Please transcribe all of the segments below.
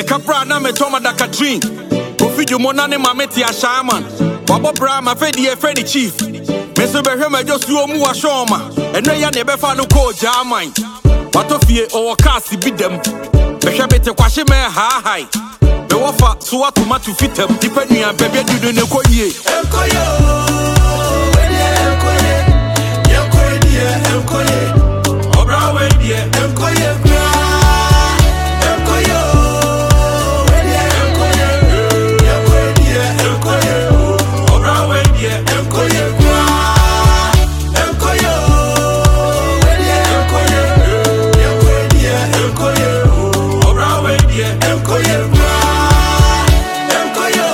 capra na me toma da Katrin. Ofidio monane mameti a shaman. Wabo bra ma fedi e Freddy Chief. Me so be hwe me just you mu ashoma. Eno ya ne be fa no ko jaman. Wato fie o kasi bidem. Be hwe bete kwahye me ha hai. Be wofa so tomato fitem. Dipenu an bebe dudu ne ko yie. Enkoyo. Enkoye. Enkoye die enkoye. Obra we die enkoye gra. Enkoyo. Enkoye. Enkoye die enkoye. Obra we die enkoye gra. Enkoyo. Enkoye. Enkoye die enkoye. Obra we die enkoye gra. Enkoyo.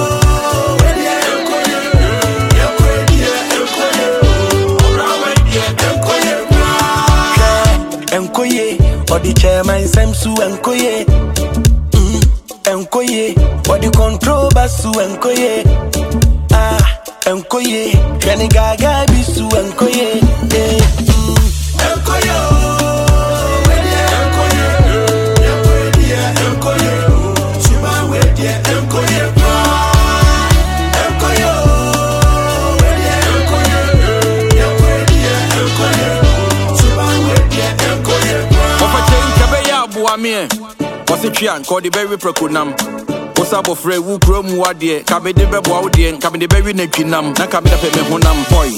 Enkoye, or the chairman Samsu Enkoye. Enkoye, or the control Basu Enkoye. Enkoye, Kenny Gaga Bisu Enkoye. Enkoye, Enkoye, Suba Wedia Enkoye. What's it chian? Call the berry procunam. What's up of Ray Woo Chrome Wadie? Cabin the Bebaudian, Cabin the berry Nekinam, Nakabin of a Honam boy.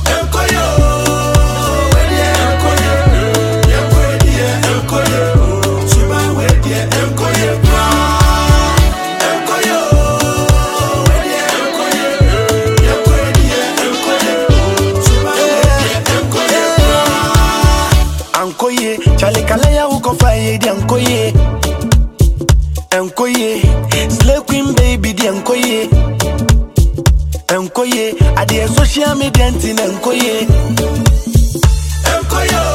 Enkoye, Charlie Kalaya who can fire the Enkoye. Enkoye, Slay Queen baby the Enkoye. Enkoye, I the social media in Enkoye. Enkoye.